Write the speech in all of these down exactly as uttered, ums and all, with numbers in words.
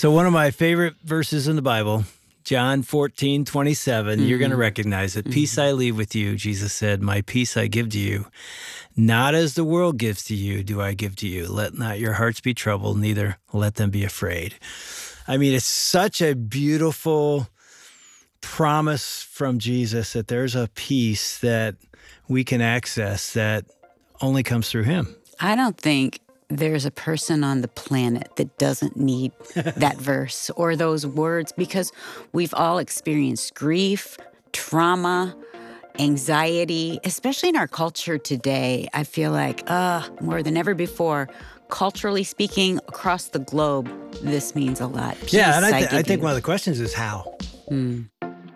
So one of my favorite verses in the Bible, John fourteen twenty-seven, mm-hmm. you're going to recognize it. Mm-hmm. Peace I leave with you, Jesus said, my peace I give to you. Not as the world gives to you, do I give to you. Let not your hearts be troubled, neither let them be afraid. I mean, it's such a beautiful promise from Jesus that there's a peace that we can access that only comes through him. I don't think there's a person on the planet that doesn't need that verse or those words, because we've all experienced grief, trauma, anxiety, especially in our culture today. I feel like, uh, more than ever before, culturally speaking, across the globe, this means a lot. Peace, yeah, and I, th- I, I think you. one of the questions is how. Mm.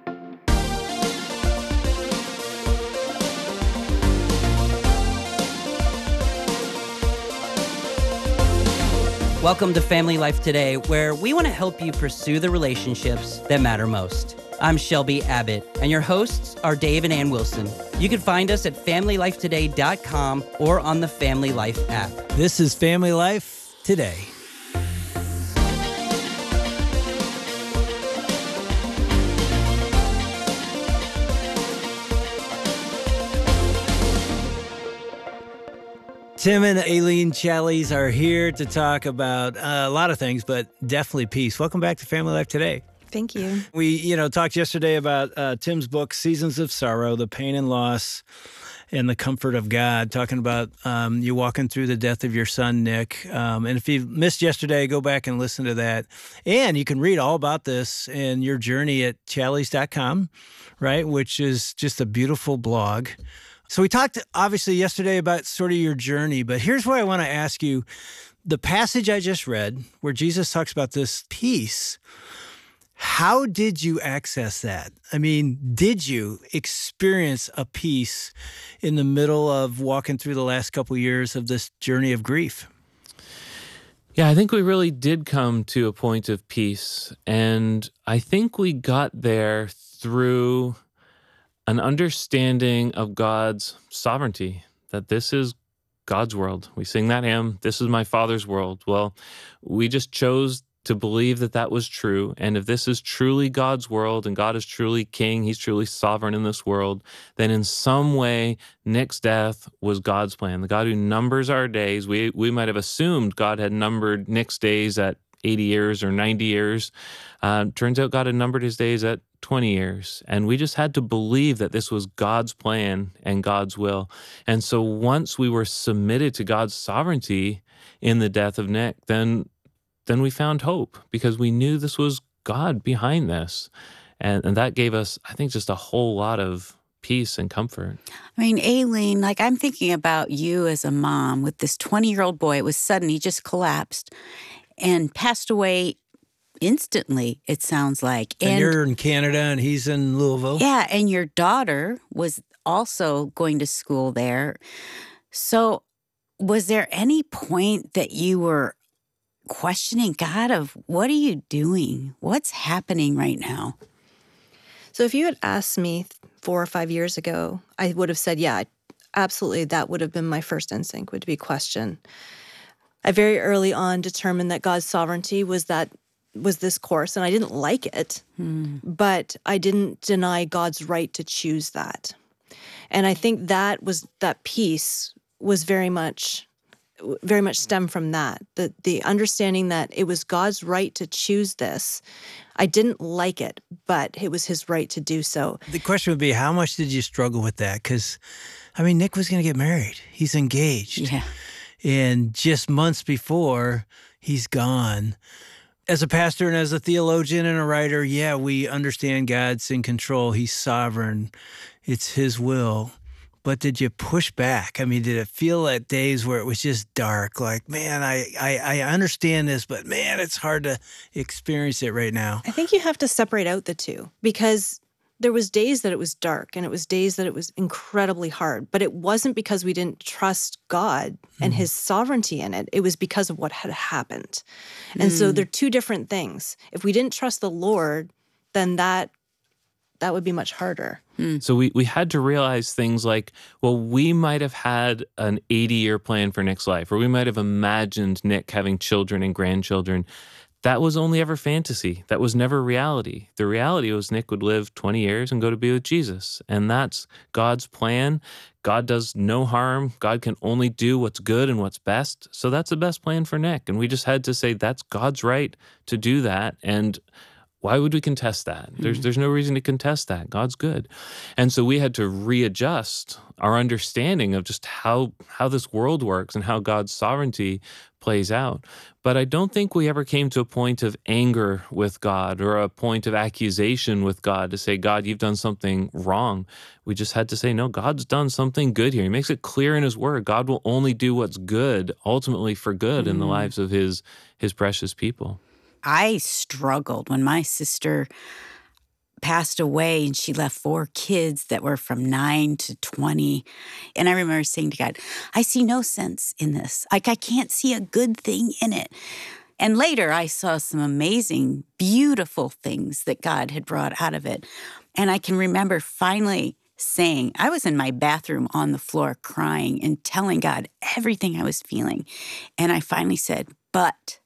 Welcome to Family Life Today, where we want to help you pursue the relationships that matter most. I'm Shelby Abbott, and your hosts are Dave and Ann Wilson. You can find us at family life today dot com or on the Family Life app. This is Family Life Today. Tim and Aileen Challies are here to talk about uh, a lot of things, but definitely peace. Welcome back to Family Life Today. Thank you. We, you know, talked yesterday about uh, Tim's book, Seasons of Sorrow, the pain and loss and the comfort of God, talking about um, you walking through the death of your son, Nick. Um, and if you missed yesterday, go back and listen to that. And you can read all about this in your journey at challies dot com, right, which is just a beautiful blog. So we talked, obviously, yesterday about sort of your journey, but here's where I want to ask you. The passage I just read, where Jesus talks about this peace, how did you access that? I mean, did you experience a peace in the middle of walking through the last couple of years of this journey of grief? Yeah, I think we really did come to a point of peace, and I think we got there through an understanding of God's sovereignty, that this is God's world. We sing that hymn, "This is my Father's world." Well, we just chose to believe that that was true. And if this is truly God's world and God is truly king, he's truly sovereign in this world, then in some way, Nick's death was God's plan. The God who numbers our days, we, we might have assumed God had numbered Nick's days at eighty years or ninety years. Uh, turns out God had numbered his days at twenty years. And we just had to believe that this was God's plan and God's will. And so once we were submitted to God's sovereignty in the death of Nick, then then we found hope because we knew this was God behind this. And, and that gave us, I think, just a whole lot of peace and comfort. I mean, Aileen, like I'm thinking about you as a mom with this twenty-year-old boy. It was sudden. He just collapsed and passed away instantly, it sounds like. And, and you're in Canada and he's in Louisville. Yeah, and your daughter was also going to school there. So was there any point that you were questioning God of what are you doing? What's happening right now? So if you had asked me four or five years ago, I would have said, yeah, absolutely, that would have been my first instinct, would be question. I very early on determined that God's sovereignty was that was this course, and I didn't like it, hmm. but I didn't deny God's right to choose that. And I think that was that peace was very much, very much stemmed from that, the the understanding that it was God's right to choose this. I didn't like it, but it was his right to do so. The question would be, how much did you struggle with that? Because, I mean, Nick was going to get married. He's engaged. Yeah. And just months before, he's gone. As a pastor and as a theologian and a writer, yeah, we understand God's in control. He's sovereign. It's his will. But did you push back? I mean, did it feel at days where it was just dark? Like, man, I, I, I understand this, but man, it's hard to experience it right now. I think you have to separate out the two, because there was days that it was dark and it was days that it was incredibly hard, but it wasn't because we didn't trust God and mm. his sovereignty in it. It was because of what had happened. And mm. so they're two different things. If we didn't trust the Lord, then that that would be much harder. Mm. So we, we had to realize things like, well, we might have had an eighty-year plan for Nick's life, or we might have imagined Nick having children and grandchildren. that was only ever fantasy. That was never reality. The reality was Nick would live twenty years and go to be with Jesus. And that's God's plan. God does no harm. God can only do what's good and what's best. So that's the best plan for Nick. And we just had to say that's God's right to do that. And why would we contest that? There's there's no reason to contest that. God's good. And so we had to readjust our understanding of just how how this world works and how God's sovereignty plays out. But I don't think we ever came to a point of anger with God or a point of accusation with God to say, God, you've done something wrong. We just had to say, no, God's done something good here. He makes it clear in his word. God will only do what's good, ultimately for good mm. in the lives of his his precious people. I struggled when my sister passed away and she left four kids that were from nine to twenty. And I remember saying to God, I see no sense in this. Like, I can't see a good thing in it. And later I saw some amazing, beautiful things that God had brought out of it. And I can remember finally saying, I was in my bathroom on the floor crying and telling God everything I was feeling. And I finally said, but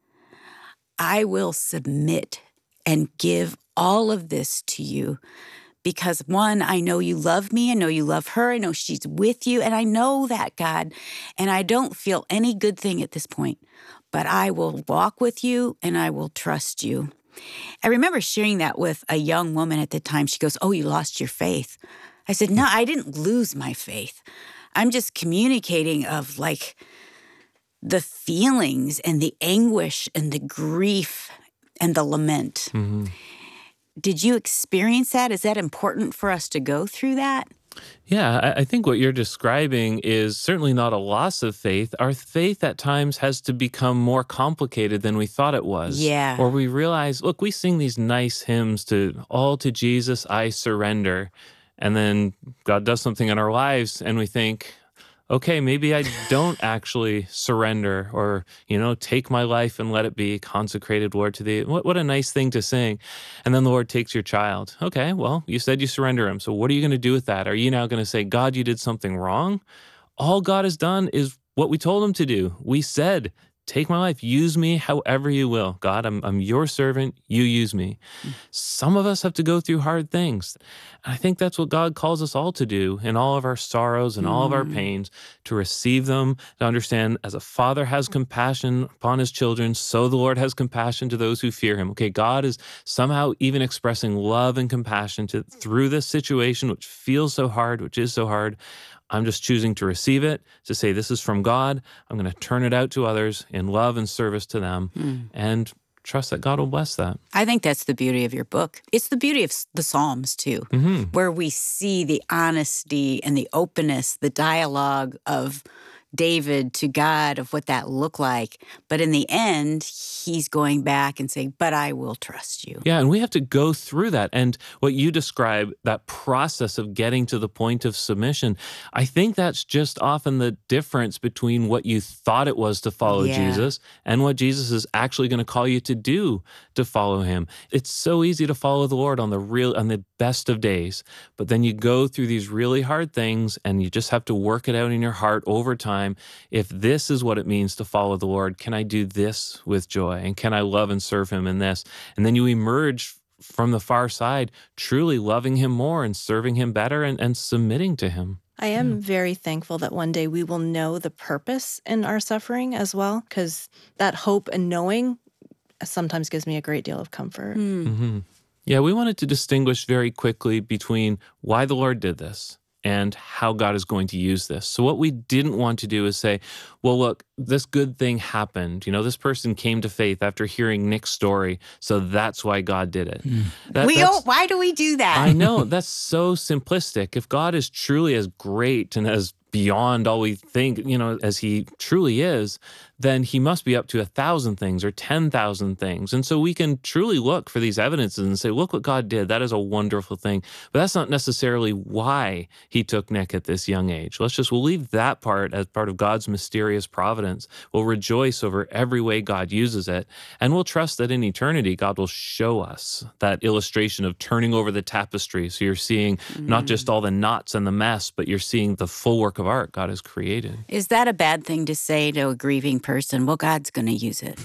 I will submit and give all of this to you because, one, I know you love me. I know you love her. I know she's with you. And I know that, God. And I don't feel any good thing at this point. But I will walk with you and I will trust you. I remember sharing that with a young woman at the time. She goes, oh, you lost your faith. I said, no, I didn't lose my faith. I'm just communicating of like the feelings and the anguish and the grief and the lament. Mm-hmm. Did you experience that? Is that important for us to go through that? Yeah, I think what you're describing is certainly not a loss of faith. Our faith at times has to become more complicated than we thought it was. Yeah. Or we realize, look, we sing these nice hymns to all to Jesus I surrender. And then God does something in our lives and we think, okay, maybe I don't actually surrender or, you know, take my life and let it be consecrated, Lord, to thee. What, what a nice thing to sing. And then the Lord takes your child. Okay, well, you said you surrender him. So what are you going to do with that? Are you now going to say, God, you did something wrong? All God has done is what we told him to do. We said, take my life, use me however you will. God, I'm, I'm your servant, you use me. Mm. Some of us have to go through hard things. I think that's what God calls us all to do in all of our sorrows and mm. all of our pains, to receive them, to understand as a father has compassion upon his children, so the Lord has compassion to those who fear him. Okay, God is somehow even expressing love and compassion to through this situation, which feels so hard, which is so hard. I'm just choosing to receive it, to say this is from God. I'm going to turn it out to others in love and service to them mm. and trust that God will bless that. I think that's the beauty of your book. It's the beauty of the Psalms, too, mm-hmm. where we see the honesty and the openness, the dialogue of David to God of what that looked like. But in the end, he's going back and saying, but I will trust you. Yeah, and we have to go through that. And what you describe, that process of getting to the point of submission, I think that's just often the difference between what you thought it was to follow yeah. Jesus and what Jesus is actually going to call you to do to follow him. It's so easy to follow the Lord on the real, on the best of days, but then you go through these really hard things and you just have to work it out in your heart over time. If this is what it means to follow the Lord, can I do this with joy? And can I love and serve him in this? And then you emerge from the far side, truly loving him more and serving him better and, and submitting to him. I am yeah. very thankful that one day we will know the purpose in our suffering as well, because that hope and knowing sometimes gives me a great deal of comfort. Mm. Mm-hmm. Yeah, we wanted to distinguish very quickly between why the Lord did this and how God is going to use this. So what we didn't want to do is say, well, look, this good thing happened. You know, this person came to faith after hearing Nick's story, so that's why God did it. Mm. That, we don't, why do we do that? I know, that's so simplistic. If God is truly as great and as beyond all we think, you know, as he truly is, then he must be up to a thousand things or ten thousand things. And so we can truly look for these evidences and say, look what God did. That is a wonderful thing. But that's not necessarily why he took Nick at this young age. Let's just, we'll leave that part as part of God's mysterious providence. We'll rejoice over every way God uses it. And we'll trust that in eternity, God will show us that illustration of turning over the tapestry. So you're seeing mm. not just all the knots and the mess, but you're seeing the full work of art God has created. Is that a bad thing to say to a grieving person? Well, God's going to use it.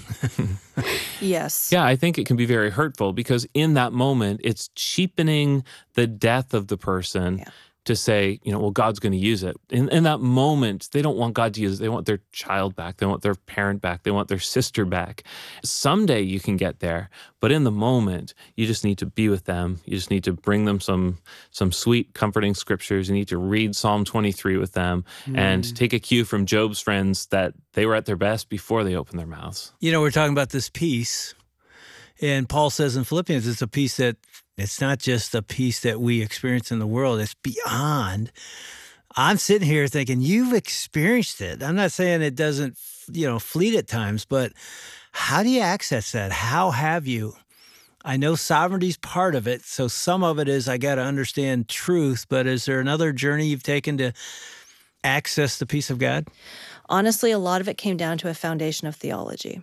Yes. Yeah, I think it can be very hurtful because in that moment, it's cheapening the death of the person Yeah. to say, you know, well, God's going to use it. In, in that moment, they don't want God to use it. They want their child back. They want their parent back. They want their sister back. Someday you can get there, but in the moment, you just need to be with them. You just need to bring them some some sweet, comforting scriptures. You need to read Psalm twenty-three with them Mm. and take a cue from Job's friends that they were at their best before they opened their mouths. You know, we're talking about this peace, and Paul says in Philippians, it's a peace that it's not just a peace that we experience in the world, it's beyond. I'm sitting here thinking, you've experienced it. I'm not saying it doesn't, you know, fleet at times, but how do you access that? How have you? I know sovereignty's part of it, so some of it is I got to understand truth, but is there another journey you've taken to access the peace of God? Honestly, a lot of it came down to a foundation of theology.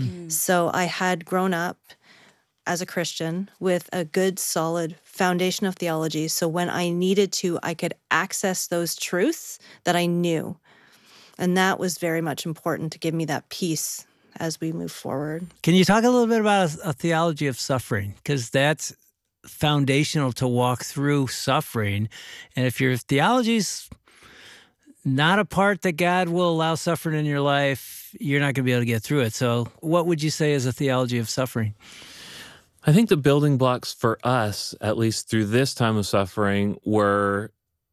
So I had grown up as a Christian with a good, solid foundation of theology. So when I needed to, I could access those truths that I knew. And that was very much important to give me that peace as we move forward. Can you talk a little bit about a, a theology of suffering? Because that's foundational to walk through suffering. And if your theology's not a part that God will allow suffering in your life, you're not going to be able to get through it. So what would you say is a theology of suffering? I think the building blocks for us, at least through this time of suffering, were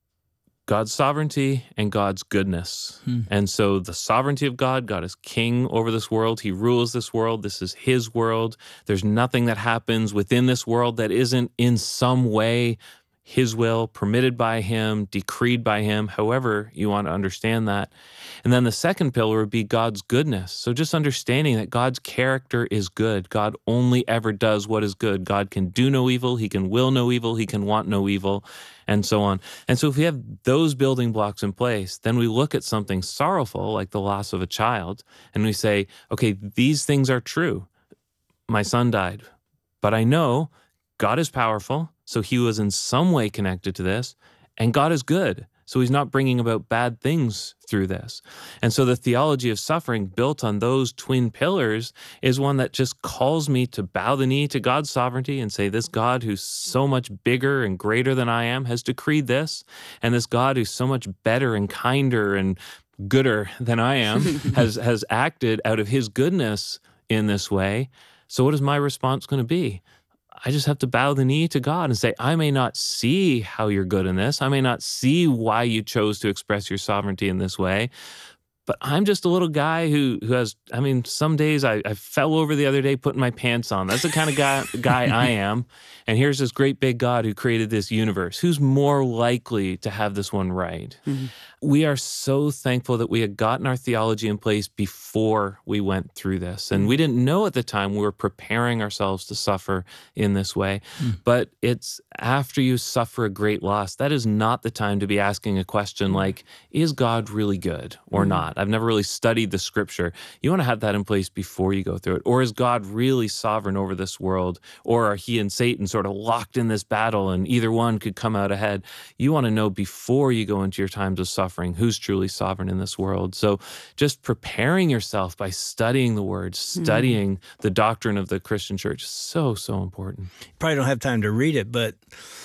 God's sovereignty and God's goodness. Hmm. And so the sovereignty of God, God is king over this world. He rules this world. This is his world. There's nothing that happens within this world that isn't in some way his will, permitted by him, decreed by him, however you want to understand that. And then the second pillar would be God's goodness. So just understanding that God's character is good. God only ever does what is good. God can do no evil. He can will no evil. He can want no evil, and so on. And so if we have those building blocks in place, then we look at something sorrowful like the loss of a child, and we say, okay, these things are true. My son died, but I know God is powerful, so he was in some way connected to this, and God is good, so he's not bringing about bad things through this. And so the theology of suffering built on those twin pillars is one that just calls me to bow the knee to God's sovereignty and say, this God who's so much bigger and greater than I am has decreed this, and this God who's so much better and kinder and gooder than I am has, has acted out of his goodness in this way. So what is my response going to be? I just have to bow the knee to God and say, I may not see how you're good in this. I may not see why you chose to express your sovereignty in this way, but I'm just a little guy who who has, I mean, some days I, I fell over the other day putting my pants on. That's the kind of guy, guy I am. And here's this great big God who created this universe. Who's more likely to have this one right? Mm-hmm. We are so thankful that we had gotten our theology in place before we went through this. And we didn't know at the time we were preparing ourselves to suffer in this way. Mm. But it's after you suffer a great loss, that is not the time to be asking a question like, is God really good or mm. not? I've never really studied the scripture. You want to have that in place before you go through it. Or is God really sovereign over this world? Or are he and Satan sort of locked in this battle and either one could come out ahead? You want to know before you go into your times of suffering who's truly sovereign in this world. So just preparing yourself by studying the word, studying mm. the doctrine of the Christian church is so, so important. You probably don't have time to read it, but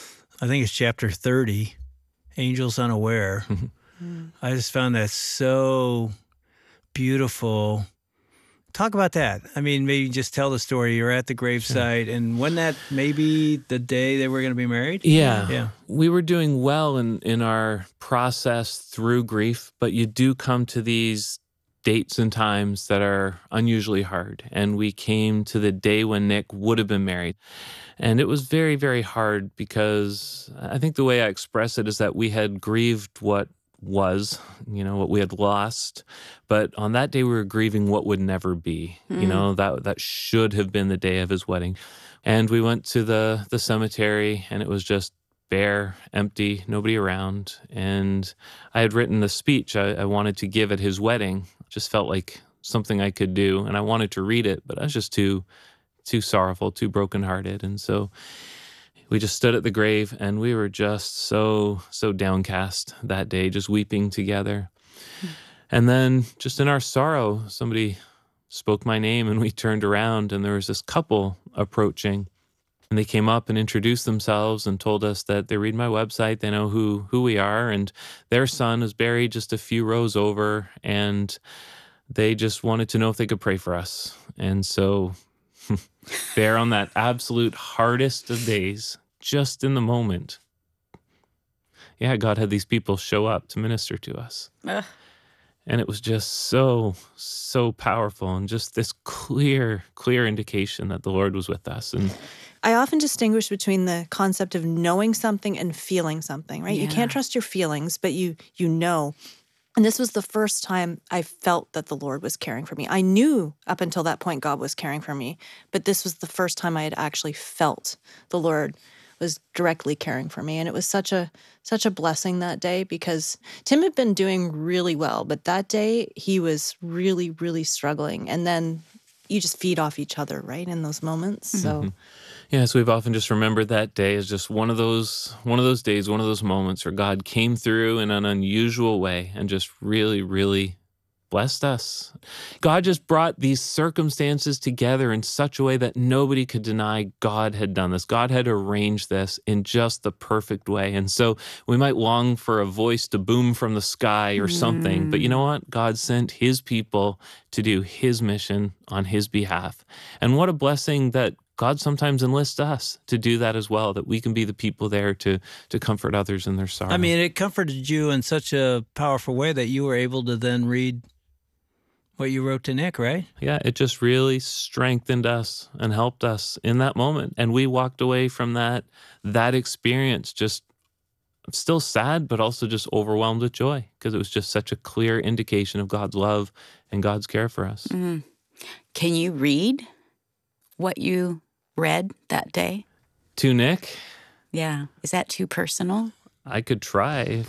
I think it's chapter thirty, Angels Unaware. Mm. I just found that so beautiful. Talk about that. I mean, maybe just tell the story. You're at the gravesite, sure. and wasn't that maybe the day they were going to be married? Yeah. Yeah. We were doing well in, in our process through grief, but you do come to these dates and times that are unusually hard. And we came to the day when Nick would have been married. And it was very, very hard because I think the way I express it is that we had grieved what was, you know, what we had lost. But on that day, we were grieving what would never be. Mm. You know, that that should have been the day of his wedding. And we went to the the cemetery, and it was just bare, empty, nobody around. And I had written the speech I, I wanted to give at his wedding. Just felt like something I could do, and I wanted to read it, but I was just too, too sorrowful, too brokenhearted. And so we just stood at the grave, and we were just so, so downcast that day, just weeping together. And then just in our sorrow, somebody spoke my name, and we turned around, and there was this couple approaching. And they came up and introduced themselves and told us that they read my website, they know who who we are, and their son is buried just a few rows over, and they just wanted to know if they could pray for us. And so there on that absolute hardest of days, just in the moment, yeah, God had these people show up to minister to us. Ugh. And it was just so, so powerful, and just this clear, clear indication that the Lord was with us. And I often distinguish between the concept of knowing something and feeling something, right? Yeah. You can't trust your feelings, but you you know. And this was the first time I felt that the Lord was caring for me. I knew up until that point God was caring for me, but this was the first time I had actually felt the Lord was directly caring for me. And it was such a such a blessing that day, because Tim had been doing really well, but that day he was really, really struggling. And then you just feed off each other, right, in those moments. So. Mm-hmm. Yeah, so we've often just remembered that day as just one of those one of those days, one of those moments where God came through in an unusual way and just really, really blessed us. God just brought these circumstances together in such a way that nobody could deny God had done this. God had arranged this in just the perfect way. And so we might long for a voice to boom from the sky or something, but you know what? God sent his people to do his mission on his behalf. And what a blessing that God sometimes enlists us to do that as well, that we can be the people there to to comfort others in their sorrow. I mean, it comforted you in such a powerful way that you were able to then read what you wrote to Nick, right? Yeah, it just really strengthened us and helped us in that moment. And we walked away from that that experience just still sad, but also just overwhelmed with joy, because it was just such a clear indication of God's love and God's care for us. Mm. Can you read what you read that day? To Nick? Yeah. Is that too personal? I could try.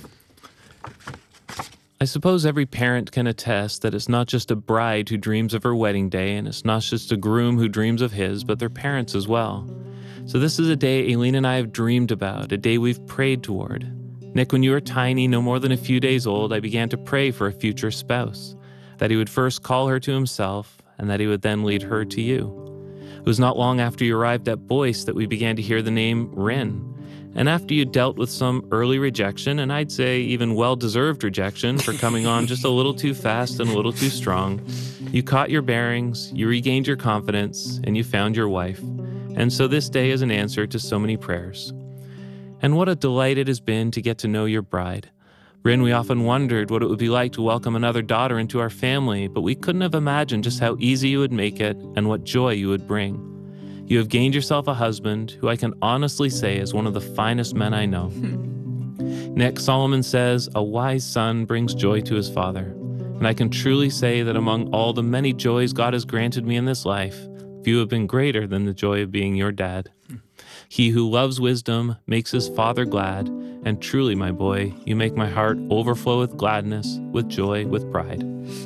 I suppose every parent can attest that it's not just a bride who dreams of her wedding day, and it's not just a groom who dreams of his, but their parents as well. So this is a day Aileen and I have dreamed about, a day we've prayed toward. Nick, when you were tiny, no more than a few days old, I began to pray for a future spouse, that he would first call her to himself, and that he would then lead her to you. It was not long after you arrived at Boyce that we began to hear the name Rin. And after you dealt with some early rejection, and I'd say even well-deserved rejection for coming on just a little too fast and a little too strong, you caught your bearings, you regained your confidence, and you found your wife. And so this day is an answer to so many prayers. And what a delight it has been to get to know your bride. Rin, we often wondered what it would be like to welcome another daughter into our family, but we couldn't have imagined just how easy you would make it and what joy you would bring. You have gained yourself a husband who I can honestly say is one of the finest men I know. Nick, Solomon says, a wise son brings joy to his father. And I can truly say that among all the many joys God has granted me in this life, few have been greater than the joy of being your dad. He who loves wisdom makes his father glad, and truly, my boy, you make my heart overflow with gladness, with joy, with pride.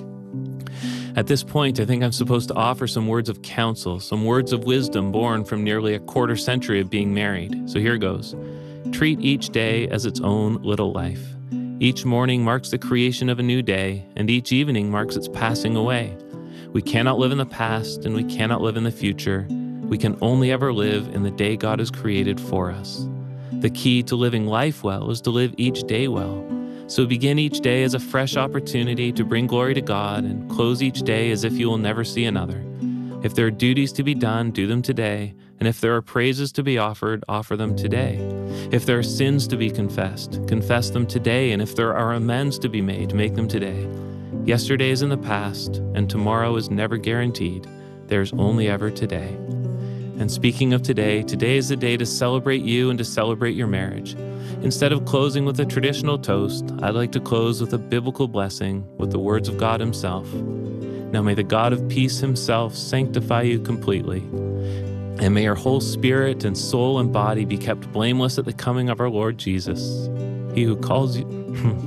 At this point, I think I'm supposed to offer some words of counsel, some words of wisdom born from nearly a quarter century of being married. So here goes. Treat each day as its own little life. Each morning marks the creation of a new day, and each evening marks its passing away. We cannot live in the past, and we cannot live in the future. We can only ever live in the day God has created for us. The key to living life well is to live each day well. So begin each day as a fresh opportunity to bring glory to God, and close each day as if you will never see another. If there are duties to be done, do them today. And if there are praises to be offered, offer them today. If there are sins to be confessed, confess them today. And if there are amends to be made, make them today. Yesterday is in the past, and tomorrow is never guaranteed. There's only ever today. And speaking of today, today is the day to celebrate you and to celebrate your marriage. Instead of closing with a traditional toast, I'd like to close with a biblical blessing with the words of God himself. Now may the God of peace himself sanctify you completely. And may your whole spirit and soul and body be kept blameless at the coming of our Lord Jesus. He who calls you...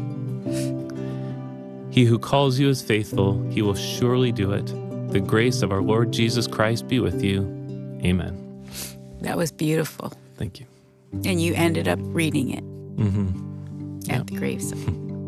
he who calls you is faithful, he will surely do it. The grace of our Lord Jesus Christ be with you. Amen. That was beautiful. Thank you. And you ended up reading it Mm-hmm. at Yep. the graveside.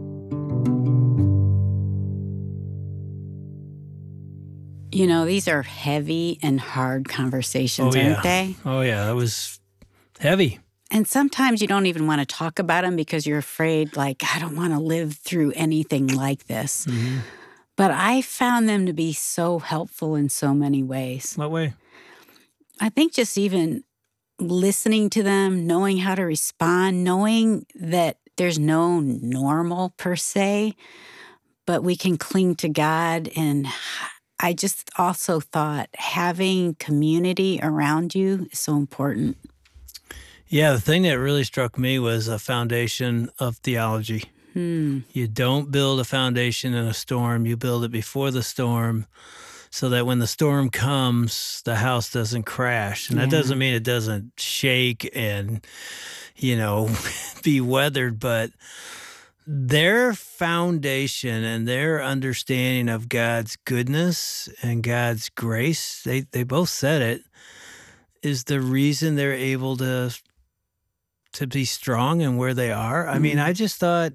You know, these are heavy and hard conversations, Oh, yeah. aren't they? Oh, yeah. That was heavy. And sometimes you don't even want to talk about them because you're afraid, like, I don't want to live through anything like this. Mm-hmm. But I found them to be so helpful in so many ways. What way? I think just even listening to them, knowing how to respond, knowing that there's no normal per se, but we can cling to God. And I just also thought having community around you is so important. Yeah, the thing that really struck me was a foundation of theology. Hmm. You don't build a foundation in a storm. You build it before the storm so that when the storm comes, the house doesn't crash. And that Yeah. doesn't mean it doesn't shake and, you know, be weathered, but their foundation and their understanding of God's goodness and God's grace, they, they both said it, is the reason they're able to to be strong and where they are. I mean, Mm. I just thought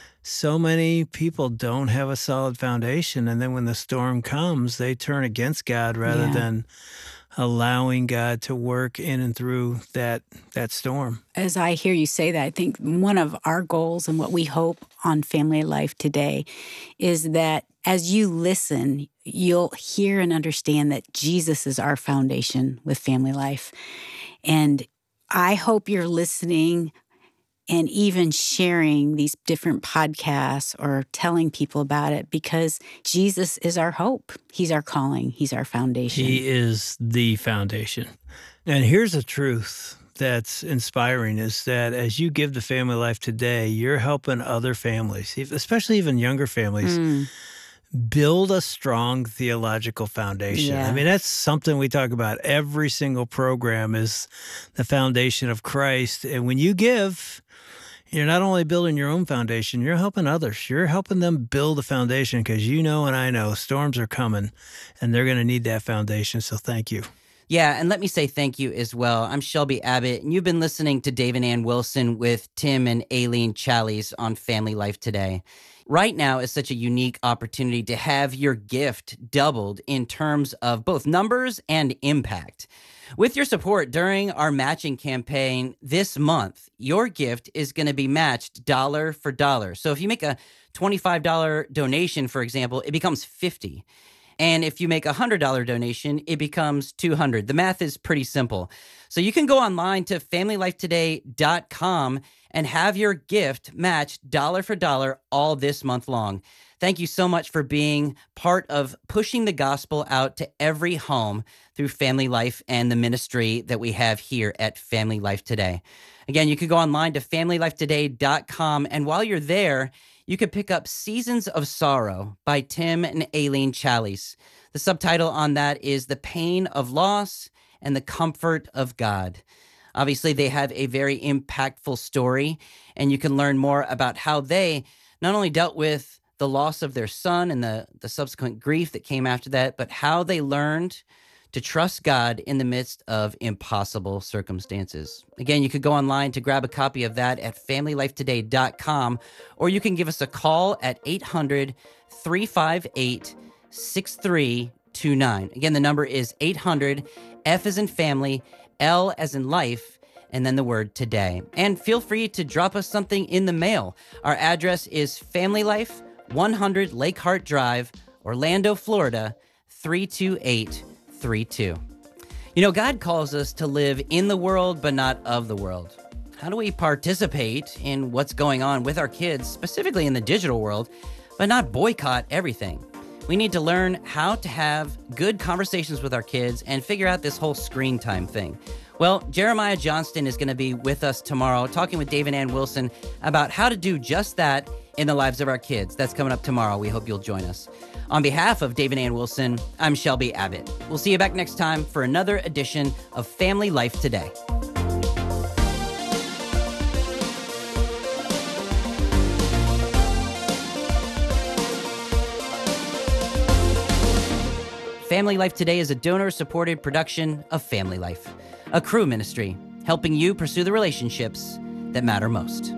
so many people don't have a solid foundation. And then when the storm comes, they turn against God rather Yeah. than allowing God to work in and through that that storm. As I hear you say that, I think one of our goals and what we hope on Family Life Today is that as you listen, you'll hear and understand that Jesus is our foundation with family life. And I hope you're listening and even sharing these different podcasts or telling people about it because Jesus is our hope. He's our calling. He's our foundation. He is the foundation. And here's a truth that's inspiring is that as you give to Family Life Today, you're helping other families, especially even younger families, Mm. build a strong theological foundation. Yeah. I mean, that's something we talk about every single program is the foundation of Christ. And when you give, you're not only building your own foundation, you're helping others. You're helping them build a foundation because you know and I know storms are coming and they're going to need that foundation. So thank you. Yeah, and let me say thank you as well. I'm Shelby Abbott, and you've been listening to Dave and Ann Wilson with Tim and Aileen Challies on Family Life Today. Right now is such a unique opportunity to have your gift doubled in terms of both numbers and impact. With your support during our matching campaign this month, your gift is going to be matched dollar for dollar. So if you make a twenty-five dollars donation, for example, it becomes fifty dollars. And if you make a one hundred dollars donation, it becomes two hundred dollars. The math is pretty simple. So you can go online to family life today dot com and have your gift matched dollar for dollar all this month long. Thank you so much for being part of pushing the gospel out to every home through Family Life and the ministry that we have here at Family Life Today. Again, you can go online to family life today dot com, and while you're there, you could pick up Seasons of Sorrow by Tim and Aileen Challies. The subtitle on that is The Pain of Loss and the Comfort of God. Obviously, they have a very impactful story, and you can learn more about how they not only dealt with the loss of their son and the, the subsequent grief that came after that, but how they learned to trust God in the midst of impossible circumstances. Again, you could go online to grab a copy of that at family life today dot com, or you can give us a call at eight hundred, three five eight, six three two nine. Again, the number is eight hundred, F as in family, L as in life, and then the word today. And feel free to drop us something in the mail. Our address is Family Life, one hundred Lake Hart Drive, Orlando, Florida, three two eight three two. You know, God calls us to live in the world, but not of the world. How do we participate in what's going on with our kids, specifically in the digital world, but not boycott everything? We need to learn how to have good conversations with our kids and figure out this whole screen time thing. Well, Jeremiah Johnston is going to be with us tomorrow, talking with Dave and Ann Wilson about how to do just that in the lives of our kids. That's coming up tomorrow. We hope you'll join us. On behalf of Dave and Ann Wilson, I'm Shelby Abbott. We'll see you back next time for another edition of Family Life Today. Family Life Today is a donor-supported production of Family Life, a Cru ministry, helping you pursue the relationships that matter most.